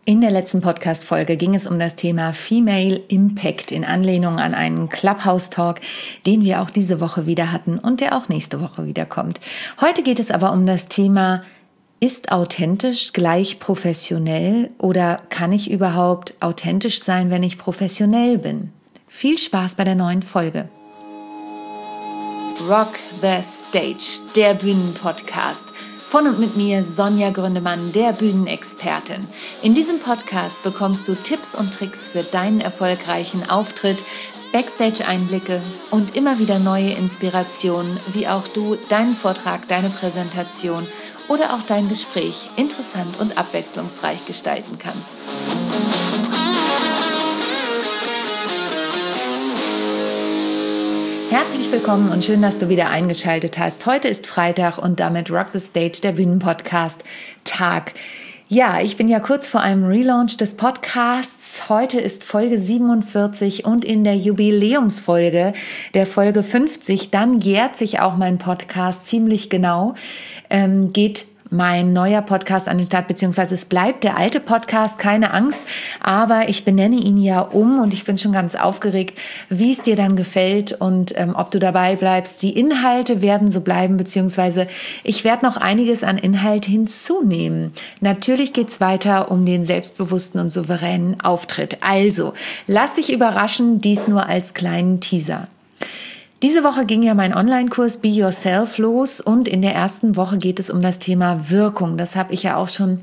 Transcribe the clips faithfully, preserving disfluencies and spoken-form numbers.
In der letzten Podcast-Folge ging es um das Thema Female Impact in Anlehnung an einen Clubhouse-Talk, den wir auch diese Woche wieder hatten und der auch nächste Woche wieder kommt. Heute geht es aber um das Thema: Ist authentisch gleich professionell oder kann ich überhaupt authentisch sein, wenn ich professionell bin? Viel Spaß bei der neuen Folge. Rock the Stage, der Bühnenpodcast. Von und mit mir Sonja Gründemann, der Bühnenexpertin. In diesem Podcast bekommst du Tipps und Tricks für deinen erfolgreichen Auftritt, Backstage-Einblicke und immer wieder neue Inspirationen, wie auch du deinen Vortrag, deine Präsentation oder auch dein Gespräch interessant und abwechslungsreich gestalten kannst. Herzlich willkommen und schön, dass du wieder eingeschaltet hast. Heute ist Freitag und damit Rock the Stage, der Bühnenpodcast Tag. Ja, ich bin ja kurz vor einem Relaunch des Podcasts. Heute ist Folge siebenundvierzig und in der Jubiläumsfolge, der Folge fünfzig, dann jährt sich auch mein Podcast ziemlich genau, ähm, geht mein neuer Podcast an den Start, beziehungsweise es bleibt der alte Podcast, keine Angst, aber ich benenne ihn ja um und ich bin schon ganz aufgeregt, wie es dir dann gefällt und ähm, ob du dabei bleibst. Die Inhalte werden so bleiben, beziehungsweise ich werde noch einiges an Inhalt hinzunehmen. Natürlich geht es weiter um den selbstbewussten und souveränen Auftritt. Also, lass dich überraschen, dies nur als kleinen Teaser. Diese Woche ging ja mein Online-Kurs Be Yourself los und in der ersten Woche geht es um das Thema Wirkung. Das habe ich ja auch schon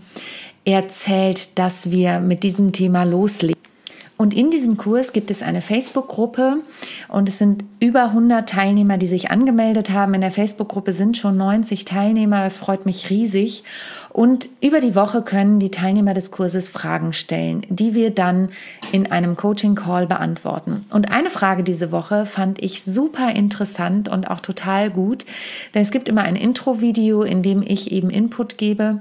erzählt, dass wir mit diesem Thema loslegen. Und in diesem Kurs gibt es eine Facebook-Gruppe und es sind über hundert Teilnehmer, die sich angemeldet haben. In der Facebook-Gruppe sind schon neunzig Teilnehmer, das freut mich riesig. Und über die Woche können die Teilnehmer des Kurses Fragen stellen, die wir dann in einem Coaching-Call beantworten. Und eine Frage diese Woche fand ich super interessant und auch total gut, denn es gibt immer ein Intro-Video, in dem ich eben Input gebe.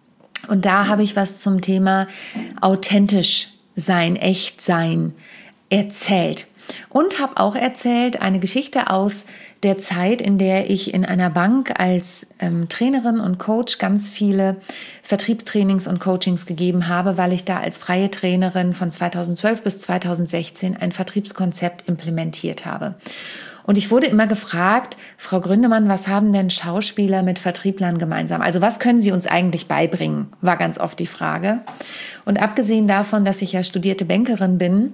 Und da habe ich was zum Thema authentisch sein, echt sein erzählt. Und habe auch erzählt eine Geschichte aus der Zeit, in der ich in einer Bank als ähm, Trainerin und Coach ganz viele Vertriebstrainings und Coachings gegeben habe, weil ich da als freie Trainerin von zweitausendzwölf bis zweitausendsechzehn ein Vertriebskonzept implementiert habe. Und ich wurde immer gefragt: Frau Gründemann, was haben denn Schauspieler mit Vertrieblern gemeinsam? Also was können sie uns eigentlich beibringen, war ganz oft die Frage. Und abgesehen davon, dass ich ja studierte Bankerin bin,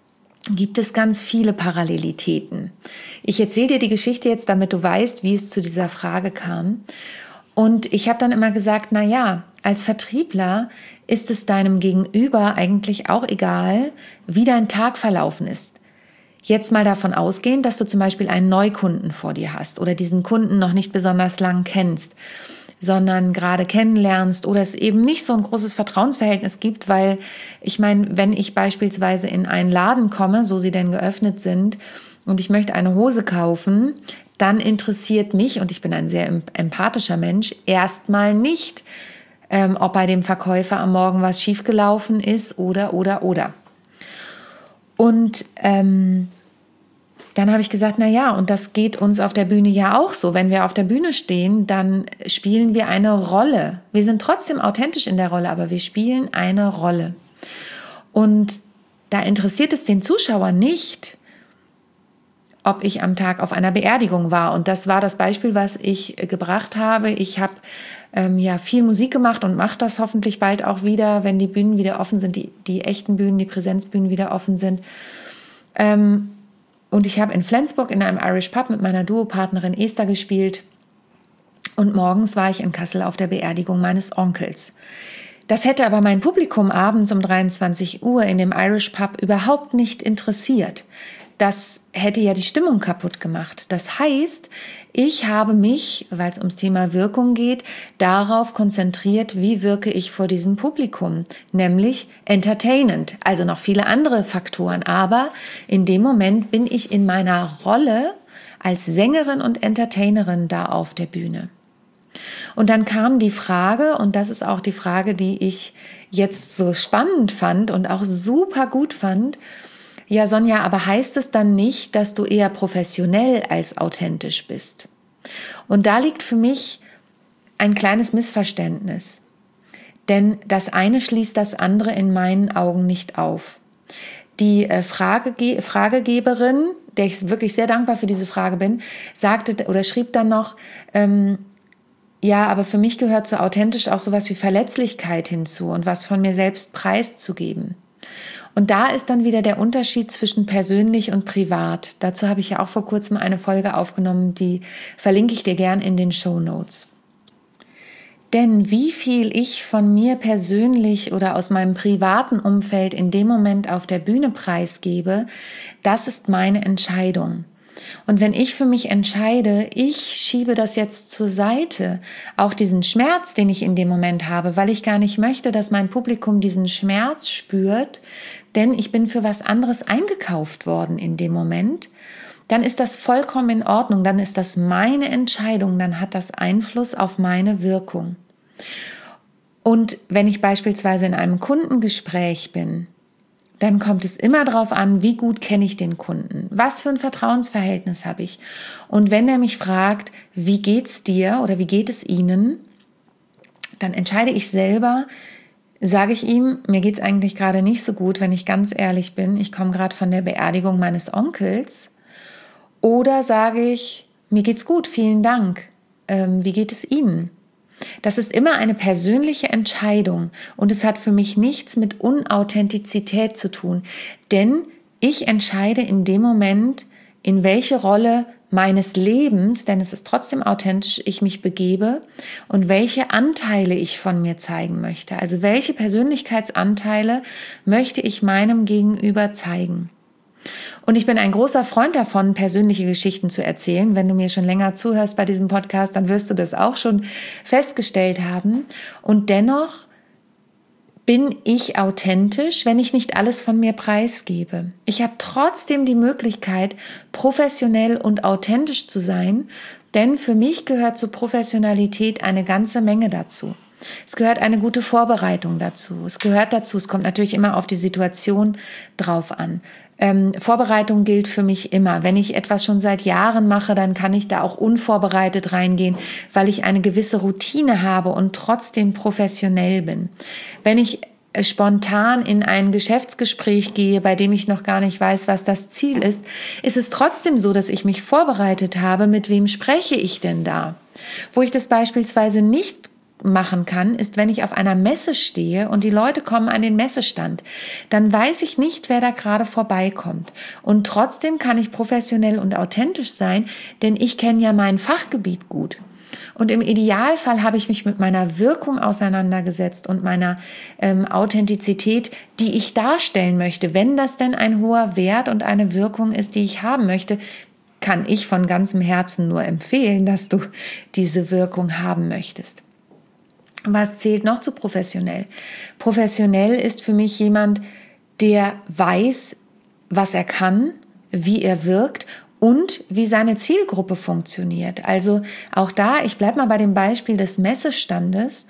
gibt es ganz viele Parallelitäten. Ich erzähle dir die Geschichte jetzt, damit du weißt, wie es zu dieser Frage kam. Und ich habe dann immer gesagt, na ja, als Vertriebler ist es deinem Gegenüber eigentlich auch egal, wie dein Tag verlaufen ist. Jetzt mal davon ausgehend, dass du zum Beispiel einen Neukunden vor dir hast oder diesen Kunden noch nicht besonders lang kennst, sondern gerade kennenlernst oder es eben nicht so ein großes Vertrauensverhältnis gibt, weil ich meine, wenn ich beispielsweise in einen Laden komme, so sie denn geöffnet sind, und ich möchte eine Hose kaufen, dann interessiert mich, und ich bin ein sehr empathischer Mensch, erstmal nicht, ähm, ob bei dem Verkäufer am Morgen was schiefgelaufen ist oder, oder, oder. Und ähm, dann habe ich gesagt, na ja, und das geht uns auf der Bühne ja auch so. Wenn wir auf der Bühne stehen, dann spielen wir eine Rolle. Wir sind trotzdem authentisch in der Rolle, aber wir spielen eine Rolle. Und da interessiert es den Zuschauer nicht, ob ich am Tag auf einer Beerdigung war. Und das war das Beispiel, was ich gebracht habe. Ich habe ähm, ja viel Musik gemacht und mache das hoffentlich bald auch wieder, wenn die Bühnen wieder offen sind, die, die echten Bühnen, die Präsenzbühnen wieder offen sind. Ähm, Und ich habe in Flensburg in einem Irish Pub mit meiner Duopartnerin Esther gespielt. Und morgens war ich in Kassel auf der Beerdigung meines Onkels. Das hätte aber mein Publikum abends um dreiundzwanzig Uhr in dem Irish Pub überhaupt nicht interessiert. Das hätte ja die Stimmung kaputt gemacht. Das heißt, ich habe mich, weil es ums Thema Wirkung geht, darauf konzentriert, wie wirke ich vor diesem Publikum, nämlich entertainend, also noch viele andere Faktoren. Aber in dem Moment bin ich in meiner Rolle als Sängerin und Entertainerin da auf der Bühne. Und dann kam die Frage, und das ist auch die Frage, die ich jetzt so spannend fand und auch super gut fand: Ja, Sonja, aber heißt es dann nicht, dass du eher professionell als authentisch bist? Und da liegt für mich ein kleines Missverständnis. Denn das eine schließt das andere in meinen Augen nicht auf. Die äh, Frage, Fragegeberin, der ich wirklich sehr dankbar für diese Frage bin, sagte oder schrieb dann noch, ähm, ja, aber für mich gehört so authentisch auch sowas wie Verletzlichkeit hinzu und was von mir selbst preiszugeben. Und da ist dann wieder der Unterschied zwischen persönlich und privat. Dazu habe ich ja auch vor kurzem eine Folge aufgenommen, die verlinke ich dir gern in den Shownotes. Denn wie viel ich von mir persönlich oder aus meinem privaten Umfeld in dem Moment auf der Bühne preisgebe, das ist meine Entscheidung. Und wenn ich für mich entscheide, ich schiebe das jetzt zur Seite, auch diesen Schmerz, den ich in dem Moment habe, weil ich gar nicht möchte, dass mein Publikum diesen Schmerz spürt, denn ich bin für was anderes eingekauft worden in dem Moment, dann ist das vollkommen in Ordnung, dann ist das meine Entscheidung, dann hat das Einfluss auf meine Wirkung. Und wenn ich beispielsweise in einem Kundengespräch bin, dann kommt es immer darauf an, wie gut kenne ich den Kunden, was für ein Vertrauensverhältnis habe ich. Und wenn er mich fragt, wie geht's dir oder wie geht es Ihnen, dann entscheide ich selber, sage ich ihm, mir geht's eigentlich gerade nicht so gut, wenn ich ganz ehrlich bin, ich komme gerade von der Beerdigung meines Onkels, oder sage ich, mir geht's gut, vielen Dank, ähm, wie geht es Ihnen? Das ist immer eine persönliche Entscheidung und es hat für mich nichts mit Unauthentizität zu tun, denn ich entscheide in dem Moment, in welche Rolle meines Lebens, denn es ist trotzdem authentisch, ich mich begebe und welche Anteile ich von mir zeigen möchte. Also welche Persönlichkeitsanteile möchte ich meinem Gegenüber zeigen. Und ich bin ein großer Freund davon, persönliche Geschichten zu erzählen. Wenn du mir schon länger zuhörst bei diesem Podcast, dann wirst du das auch schon festgestellt haben. Und dennoch bin ich authentisch, wenn ich nicht alles von mir preisgebe. Ich habe trotzdem die Möglichkeit, professionell und authentisch zu sein, denn für mich gehört zur Professionalität eine ganze Menge dazu. Es gehört eine gute Vorbereitung dazu. Es gehört dazu, es kommt natürlich immer auf die Situation drauf an. Ähm, Vorbereitung gilt für mich immer. Wenn ich etwas schon seit Jahren mache, dann kann ich da auch unvorbereitet reingehen, weil ich eine gewisse Routine habe und trotzdem professionell bin. Wenn ich spontan in ein Geschäftsgespräch gehe, bei dem ich noch gar nicht weiß, was das Ziel ist, ist es trotzdem so, dass ich mich vorbereitet habe, mit wem spreche ich denn da? Wo ich das beispielsweise nicht machen kann, ist, wenn ich auf einer Messe stehe und die Leute kommen an den Messestand, dann weiß ich nicht, wer da gerade vorbeikommt. Und trotzdem kann ich professionell und authentisch sein, denn ich kenne ja mein Fachgebiet gut. Und im Idealfall habe ich mich mit meiner Wirkung auseinandergesetzt und meiner ähm, Authentizität, die ich darstellen möchte. Wenn das denn ein hoher Wert und eine Wirkung ist, die ich haben möchte, kann ich von ganzem Herzen nur empfehlen, dass du diese Wirkung haben möchtest. Was zählt noch zu professionell? Professionell ist für mich jemand, der weiß, was er kann, wie er wirkt und wie seine Zielgruppe funktioniert. Also auch da, ich bleibe mal bei dem Beispiel des Messestandes.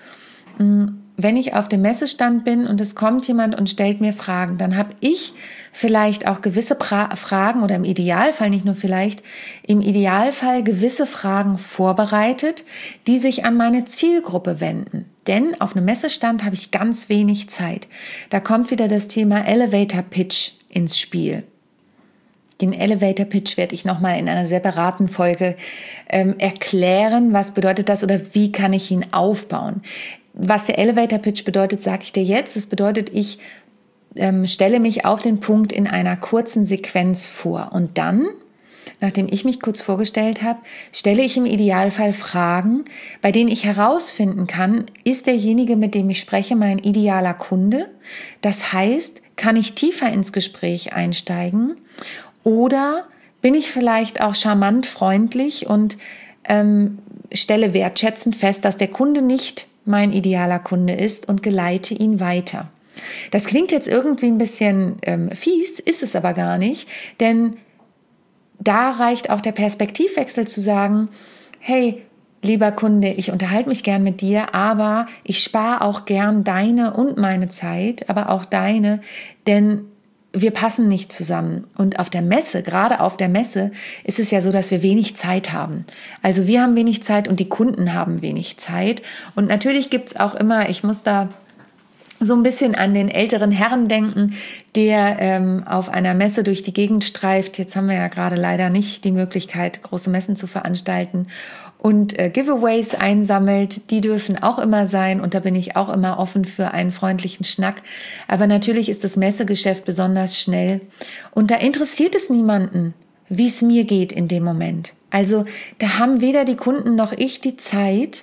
Wenn ich auf dem Messestand bin und es kommt jemand und stellt mir Fragen, dann habe ich vielleicht auch gewisse pra- Fragen oder im Idealfall, nicht nur vielleicht, im Idealfall gewisse Fragen vorbereitet, die sich an meine Zielgruppe wenden. Denn auf einem Messestand habe ich ganz wenig Zeit. Da kommt wieder das Thema Elevator Pitch ins Spiel. Den Elevator Pitch werde ich nochmal in einer separaten Folge ähm, erklären. Was bedeutet das oder wie kann ich ihn aufbauen? Was der Elevator Pitch bedeutet, sage ich dir jetzt. Es bedeutet, ich ähm, stelle mich auf den Punkt in einer kurzen Sequenz vor. Und dann, nachdem ich mich kurz vorgestellt habe, stelle ich im Idealfall Fragen, bei denen ich herausfinden kann, ist derjenige, mit dem ich spreche, mein idealer Kunde? Das heißt, kann ich tiefer ins Gespräch einsteigen? Oder bin ich vielleicht auch charmant, freundlich und ähm, stelle wertschätzend fest, dass der Kunde nicht mein idealer Kunde ist und geleite ihn weiter. Das klingt jetzt irgendwie ein bisschen ähm, fies, ist es aber gar nicht, denn da reicht auch der Perspektivwechsel zu sagen, hey, lieber Kunde, ich unterhalte mich gern mit dir, aber ich spare auch gern deine und meine Zeit, aber auch deine, denn wir passen nicht zusammen. Und auf der Messe, gerade auf der Messe, ist es ja so, dass wir wenig Zeit haben. Also wir haben wenig Zeit und die Kunden haben wenig Zeit. Und natürlich gibt es auch immer, ich muss da so ein bisschen an den älteren Herren denken, der ähm, auf einer Messe durch die Gegend streift. Jetzt haben wir ja gerade leider nicht die Möglichkeit, große Messen zu veranstalten und äh, Giveaways einsammelt. Die dürfen auch immer sein und da bin ich auch immer offen für einen freundlichen Schnack. Aber natürlich ist das Messegeschäft besonders schnell und da interessiert es niemanden, wie es mir geht in dem Moment. Also da haben weder die Kunden noch ich die Zeit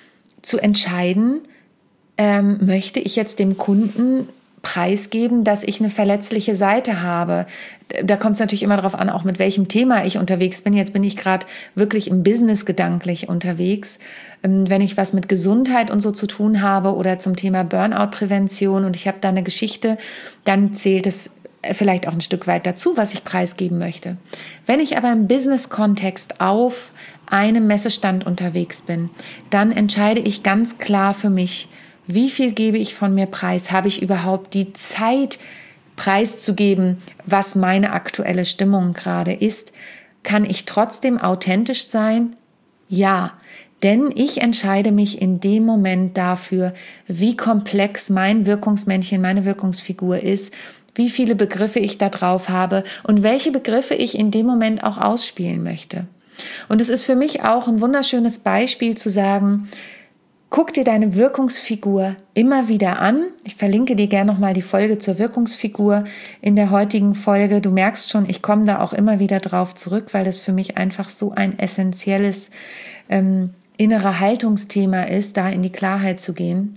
zu entscheiden, Ähm, möchte ich jetzt dem Kunden preisgeben, dass ich eine verletzliche Seite habe. Da kommt es natürlich immer darauf an, auch mit welchem Thema ich unterwegs bin. Jetzt bin ich gerade wirklich im Business gedanklich unterwegs. Ähm, wenn ich was mit Gesundheit und so zu tun habe oder zum Thema Burnout-Prävention und ich habe da eine Geschichte, dann zählt es vielleicht auch ein Stück weit dazu, was ich preisgeben möchte. Wenn ich aber im Business-Kontext auf einem Messestand unterwegs bin, dann entscheide ich ganz klar für mich, wie viel gebe ich von mir preis? Habe ich überhaupt die Zeit, preiszugeben, was meine aktuelle Stimmung gerade ist? Kann ich trotzdem authentisch sein? Ja, denn ich entscheide mich in dem Moment dafür, wie komplex mein Wirkungsmännchen, meine Wirkungsfigur ist, wie viele Begriffe ich da drauf habe und welche Begriffe ich in dem Moment auch ausspielen möchte. Und es ist für mich auch ein wunderschönes Beispiel zu sagen, guck dir deine Wirkungsfigur immer wieder an. Ich verlinke dir gerne nochmal die Folge zur Wirkungsfigur in der heutigen Folge. Du merkst schon, ich komme da auch immer wieder drauf zurück, weil das für mich einfach so ein essentielles ähm, innere Haltungsthema ist, da in die Klarheit zu gehen.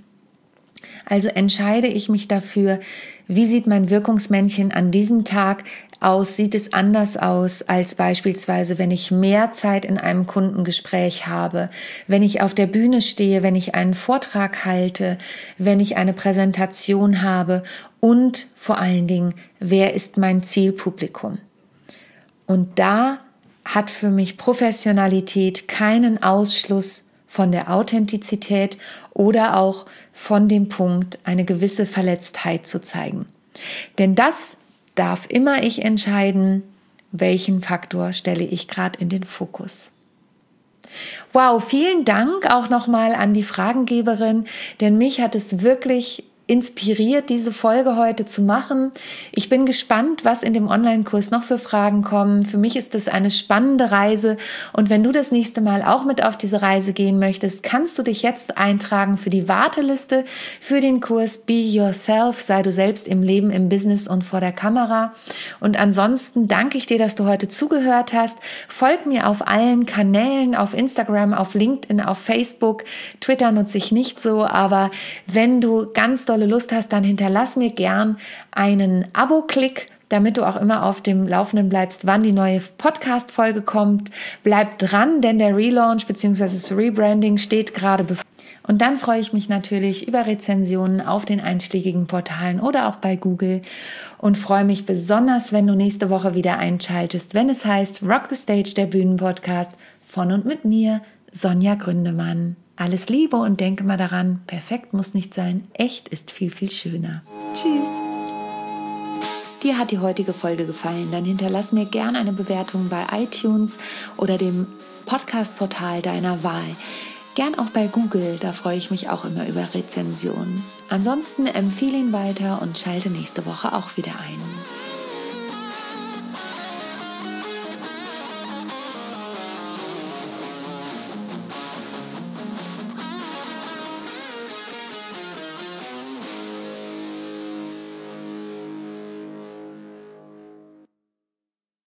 Also entscheide ich mich dafür, wie sieht mein Wirkungsmännchen an diesem Tag aus? Sieht es anders aus als beispielsweise, wenn ich mehr Zeit in einem Kundengespräch habe, wenn ich auf der Bühne stehe, wenn ich einen Vortrag halte, wenn ich eine Präsentation habe und vor allen Dingen, wer ist mein Zielpublikum? Und da hat für mich Professionalität keinen Ausschluss von der Authentizität oder auch von dem Punkt, eine gewisse Verletztheit zu zeigen. Denn das darf immer ich entscheiden, welchen Faktor stelle ich gerade in den Fokus. Wow, vielen Dank auch nochmal an die Fragengeberin, denn mich hat es wirklich inspiriert, diese Folge heute zu machen. Ich bin gespannt, was in dem Online-Kurs noch für Fragen kommen. Für mich ist das eine spannende Reise und wenn du das nächste Mal auch mit auf diese Reise gehen möchtest, kannst du dich jetzt eintragen für die Warteliste für den Kurs Be Yourself, sei du selbst im Leben, im Business und vor der Kamera. Und ansonsten danke ich dir, dass du heute zugehört hast. Folg mir auf allen Kanälen, auf Instagram, auf LinkedIn, auf Facebook. Twitter nutze ich nicht so, aber wenn du ganz doll Lust hast, dann hinterlass mir gern einen Abo-Klick, damit du auch immer auf dem Laufenden bleibst, wann die neue Podcast-Folge kommt. Bleib dran, denn der Relaunch bzw. das Rebranding steht gerade bevor. Und dann freue ich mich natürlich über Rezensionen auf den einschlägigen Portalen oder auch bei Google und freue mich besonders, wenn du nächste Woche wieder einschaltest, wenn es heißt Rock the Stage, der Bühnenpodcast von und mit mir, Sonja Gründemann. Alles Liebe und denke mal daran, perfekt muss nicht sein, echt ist viel, viel schöner. Tschüss. Dir hat die heutige Folge gefallen, dann hinterlass mir gerne eine Bewertung bei iTunes oder dem Podcast-Portal deiner Wahl. Gern auch bei Google, da freue ich mich auch immer über Rezensionen. Ansonsten empfehle ihn weiter und schalte nächste Woche auch wieder ein.